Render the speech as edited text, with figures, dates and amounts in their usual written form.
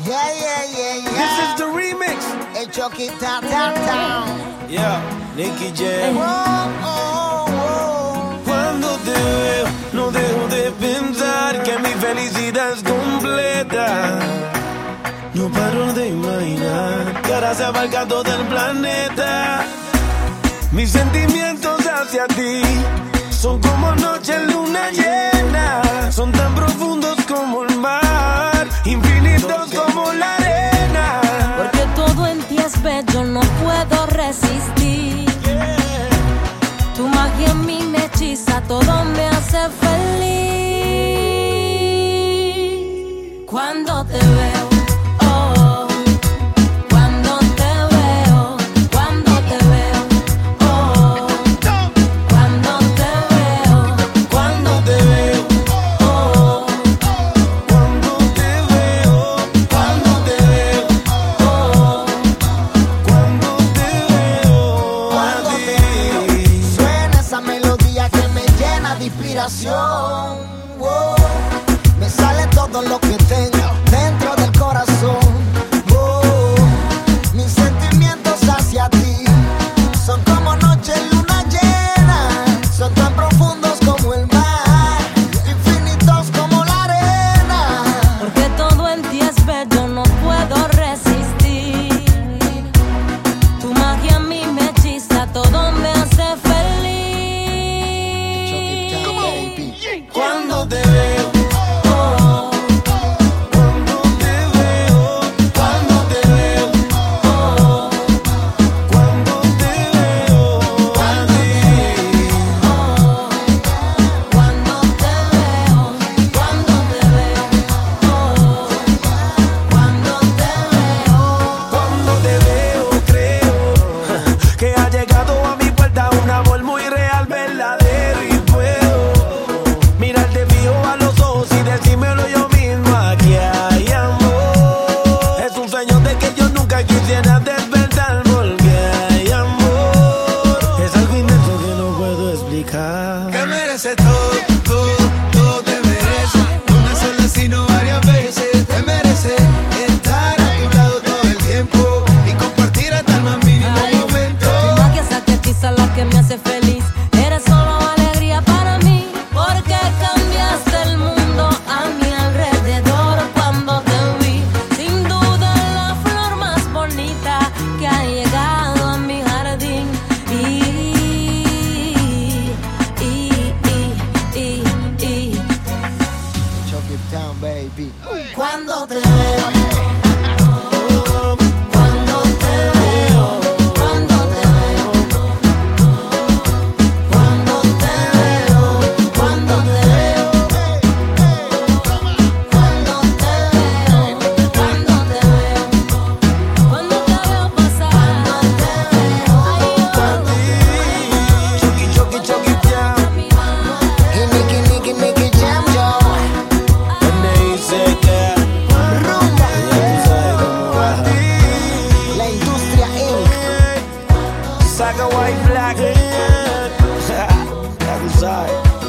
Yeah, yeah, yeah, yeah. This is the remix. El Chucky ta ta ta. Yeah, Nicky Jam. Oh, oh. Cuando te veo, no dejo de pensar que mi felicidad es completa. No paro de imaginar que ahora se abarca todo el planeta. Mis sentimientos hacia ti son como noche en luna llena. Son tan profundos como el mar, infinitos como la arena. Porque todo en ti es bello, no puedo resistir. Tu magia en mí me hechiza, todo me hace feliz. Cuando te veo, oh, cuando te veo, cuando te veo, oh, cuando te veo, Cuando te veo, oh, cuando te veo, cuando te veo, oh, cuando te veo a Cuando te ti. Suena esa melodía que me llena de inspiración. Oh, me sale todo lo que tengo dentro del corazón. Oh, mis sentimientos hacia ti son como noche en luna llena. Son tan profundos como el mar, infinitos como la arena. porque todo en ti es bello, no puedo resistir. Tu magia en mí me hechiza, todo me hace feliz. Cuando te veo, Oh, cuando te veo, cuando te veo, oh, cuando te veo a ti. oh, cuando te veo, cuando te veo, oh, cuando te veo. Cuando te veo, creo que ha llegado a mi puerta un amor muy real, verdadero, y puedo mirarte fijo a los ojos y decírmelo yo mismo. Aquí hay amor. Es un sueño de que yo nunca quisiera despertar, porque hay amor. Es algo inmenso que no puedo explicar. Que merece todo, todo, todo te merece. No una sola sino varias veces. Te merece estar a tu lado todo el tiempo y compartir hasta el más mínimo momento. Tu magia es la que hechiza, la que me hace feliz. Eres solo alegría para mí, porque cambiaste el mundo a mi alrededor cuando te vi. Sin duda la flor más bonita que ha llegado a mi jardín. Chuck it down, baby. Cuando te veo, cuando te veo, cuando te veo, cuando te veo, cuando te veo, cuando te veo, cuando te veo, cuando te veo pasar, cuando te veo, Chucky, Chucky, Chucky, Jam. Y Nicky Jam, yo. Donde dice que Rumba. ya tú sabes cómo va. La industria Inc. Saga White Black. Ya tú sabes.